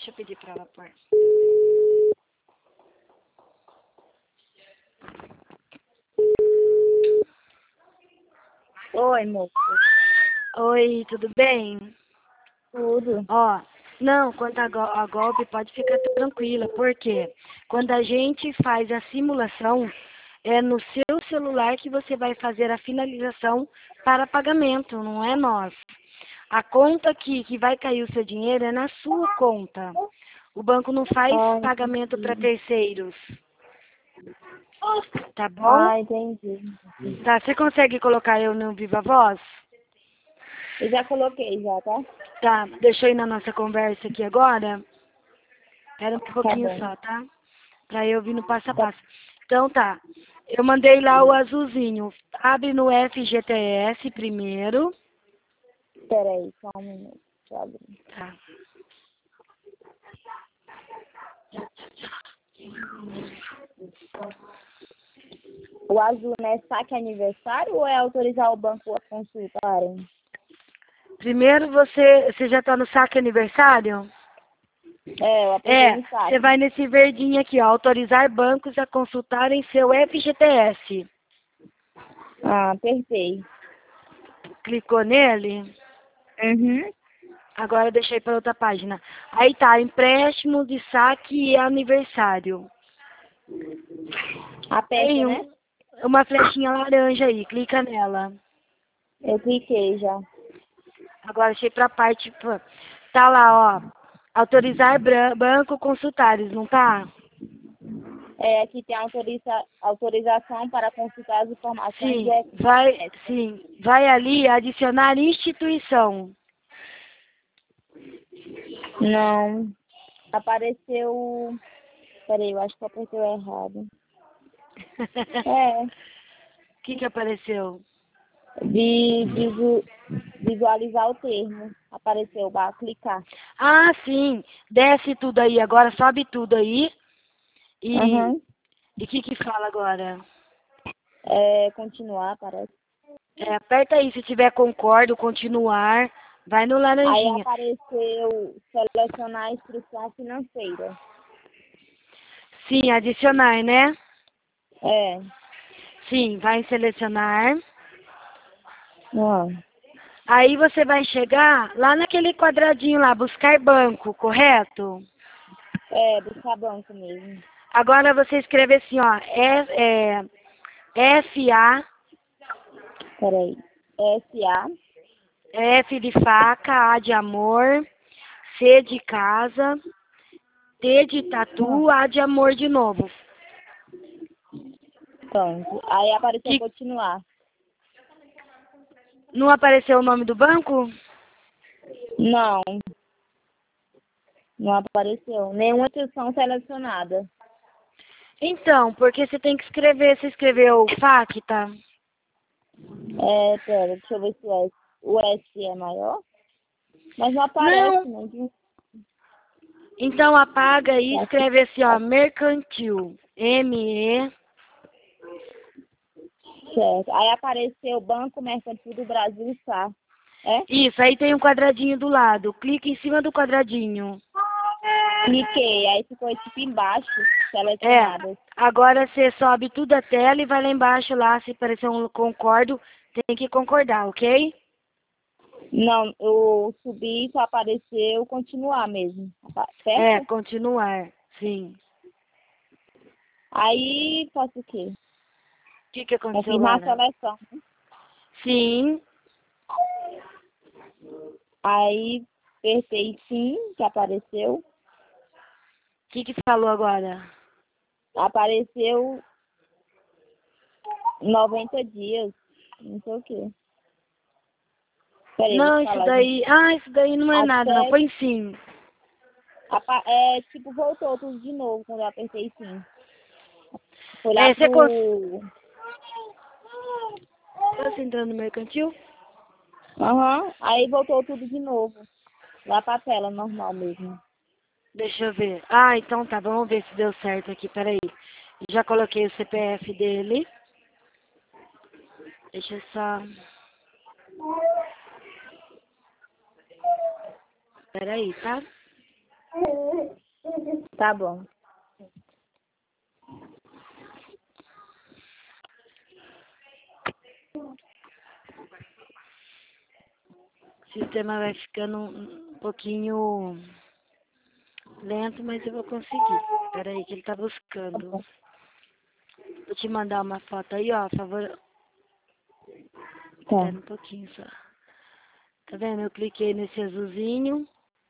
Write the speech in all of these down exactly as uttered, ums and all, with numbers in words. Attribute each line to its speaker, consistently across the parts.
Speaker 1: eu pedir pra ela pôr.
Speaker 2: Oi, moço.
Speaker 1: Oi, tudo bem?
Speaker 2: Tudo.
Speaker 1: Ó, não, quanto a, go a golpe, pode ficar tranquila, porque quando a gente faz a simulação, é no seu celular que você vai fazer a finalização para pagamento, não é nós. A conta que, que vai cair o seu dinheiro é na sua conta. O banco não faz
Speaker 2: Ah,
Speaker 1: pagamento para
Speaker 2: entendi.
Speaker 1: terceiros, tá bom?
Speaker 2: Ah, entendi.
Speaker 1: Tá, você consegue colocar eu no Viva Voz?
Speaker 2: Eu já coloquei já, tá?
Speaker 1: Tá, deixa eu ir na nossa conversa aqui agora. Espera um
Speaker 2: Tá
Speaker 1: pouquinho
Speaker 2: bom.
Speaker 1: só, tá? Pra eu vir no passo a passo. Então tá, eu mandei lá o azulzinho. Abre no F G T S primeiro.
Speaker 2: Peraí, só um minuto. Deixa eu abrir.
Speaker 1: Tá.
Speaker 2: O azul, né? Saque aniversário ou é autorizar o banco a consultarem?
Speaker 1: Primeiro você, você já tá no saque aniversário?
Speaker 2: É, eu apertei
Speaker 1: É,
Speaker 2: no
Speaker 1: você
Speaker 2: saque.
Speaker 1: vai nesse verdinho aqui, ó, autorizar bancos a consultarem seu F G T S.
Speaker 2: Ah, apertei.
Speaker 1: Clicou nele?
Speaker 2: Uhum.
Speaker 1: Agora deixei para outra página. Aí tá, empréstimo de saque e aniversário.
Speaker 2: Aperta,
Speaker 1: Tem
Speaker 2: né?
Speaker 1: um, uma flechinha laranja aí, clica nela.
Speaker 2: Eu cliquei já.
Speaker 1: Agora achei pra parte, pô, tá lá, ó, autorizar bran- banco consultares, não tá?
Speaker 2: É, aqui tem autoriza... autorização para consultar as informações do
Speaker 1: Sim, vai,
Speaker 2: F G T S.
Speaker 1: sim, vai ali adicionar instituição.
Speaker 2: Não. Apareceu. Peraí, eu acho que eu apertei o errado. É,
Speaker 1: O que que apareceu?
Speaker 2: de visu- visualizar o termo. Apareceu, vai clicar.
Speaker 1: Ah, sim, desce tudo aí, agora sobe tudo aí. E
Speaker 2: Aham.
Speaker 1: e o que que fala agora?
Speaker 2: É, continuar, parece.
Speaker 1: É, aperta aí, se tiver concordo, continuar, vai no
Speaker 2: Aí
Speaker 1: laranjinha.
Speaker 2: apareceu selecionar a instrução financeira.
Speaker 1: Sim, adicionar, né?
Speaker 2: É.
Speaker 1: Sim, vai em selecionar.
Speaker 2: Não.
Speaker 1: Aí você vai chegar lá naquele quadradinho lá, buscar banco, correto?
Speaker 2: É, buscar banco mesmo.
Speaker 1: Agora você escreve assim, ó, é, é, F A,
Speaker 2: Peraí. S A.
Speaker 1: F de faca, A de amor, C de casa, T de
Speaker 2: Não.
Speaker 1: tatu, A de amor de novo.
Speaker 2: Pronto. Aí apareceu
Speaker 1: Que
Speaker 2: continuar.
Speaker 1: não apareceu o nome do banco?
Speaker 2: Não, não apareceu. Nenhuma instrução selecionada.
Speaker 1: Então, porque você tem que escrever, você escreveu facta.
Speaker 2: É, pera, deixa eu ver se o S, o S é maior. Mas não aparece,
Speaker 1: Não.
Speaker 2: não. De-
Speaker 1: Então apaga e
Speaker 2: Aqui,
Speaker 1: escreve assim, ó,
Speaker 2: aqui,
Speaker 1: mercantil. M E.
Speaker 2: certo. Aí apareceu Banco Mercantil do Brasil, S A. É?
Speaker 1: Isso, aí tem um quadradinho do lado. Clica em cima do quadradinho.
Speaker 2: Cliquei, aí ficou tipo embaixo,
Speaker 1: É.
Speaker 2: selecionado.
Speaker 1: Agora você sobe tudo a tela e vai lá embaixo lá, se aparecer um concordo, tem que concordar, ok?
Speaker 2: Não, eu subi e só apareceu continuar mesmo, apa-
Speaker 1: É,
Speaker 2: certo?
Speaker 1: continuar. Sim.
Speaker 2: Aí faço o quê?
Speaker 1: O que, que aconteceu
Speaker 2: Confirmar a
Speaker 1: agora?
Speaker 2: seleção.
Speaker 1: Sim.
Speaker 2: Aí apertei sim, que apareceu.
Speaker 1: O que, que falou agora?
Speaker 2: Apareceu noventa dias, não sei o quê. Peraí, deixa
Speaker 1: Não,
Speaker 2: eu
Speaker 1: isso
Speaker 2: falar, gente.
Speaker 1: daí. Ah, isso daí não é nada, não.
Speaker 2: Até,
Speaker 1: Põe sim.
Speaker 2: apa- é, tipo, voltou tudo de novo quando eu apertei sim. Foi lá
Speaker 1: É, você cons...
Speaker 2: pro...
Speaker 1: Tá você entrando no mercantil?
Speaker 2: Aham, aí voltou tudo de novo. Lá pra tela normal mesmo.
Speaker 1: Deixa eu ver. Ah, então tá, vamos ver se deu certo aqui, peraí. Já coloquei o C P F dele. Deixa eu só. Peraí, tá?
Speaker 2: Tá bom.
Speaker 1: O sistema vai ficando um pouquinho lento, mas eu vou conseguir. Espera aí que ele tá buscando. Vou te mandar uma foto aí, ó, por favor.
Speaker 2: Tá.
Speaker 1: Espera um pouquinho só. Tá vendo? Eu cliquei nesse azulzinho.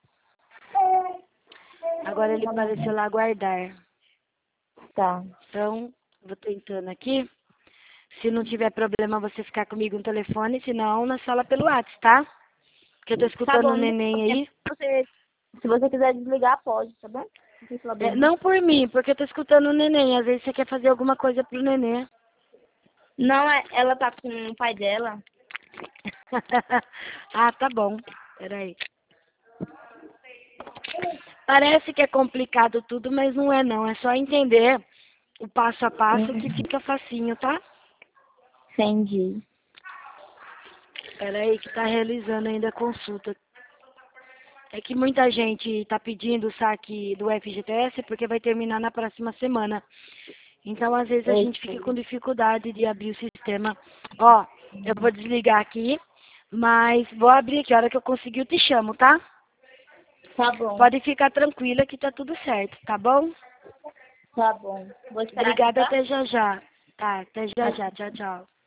Speaker 1: Agora ele apareceu lá guardar.
Speaker 2: Tá.
Speaker 1: Então, vou tentando aqui. Se não tiver problema você ficar comigo no telefone, senão na sala pelo WhatsApp, tá? Porque eu tô
Speaker 2: Tá
Speaker 1: escutando
Speaker 2: bom.
Speaker 1: o neném aí.
Speaker 2: Se você, se você quiser desligar, pode, tá bom? Não tem
Speaker 1: É,
Speaker 2: problema.
Speaker 1: não por mim, porque eu tô escutando o neném. Às vezes você quer fazer alguma coisa pro neném.
Speaker 2: Não, é, ela tá com o pai dela.
Speaker 1: Ah, tá bom. Peraí. Parece que é complicado tudo, mas não é não. É só entender o passo a passo que fica facinho, tá?
Speaker 2: Entendi.
Speaker 1: Peraí que tá realizando ainda a consulta. É que muita gente tá pedindo o saque do F G T S porque vai terminar na próxima semana. Então, às vezes, a
Speaker 2: Eu
Speaker 1: gente fica
Speaker 2: sei.
Speaker 1: com dificuldade de abrir o sistema. Ó, eu vou desligar aqui, mas vou abrir aqui. A hora que eu conseguir, eu te chamo, tá?
Speaker 2: Tá bom.
Speaker 1: Pode ficar tranquila que tá tudo certo, tá bom?
Speaker 2: Tá bom. Vou esperar aqui,
Speaker 1: Obrigada,
Speaker 2: tá?
Speaker 1: até já já. Tá, até já já. Tchau, tchau.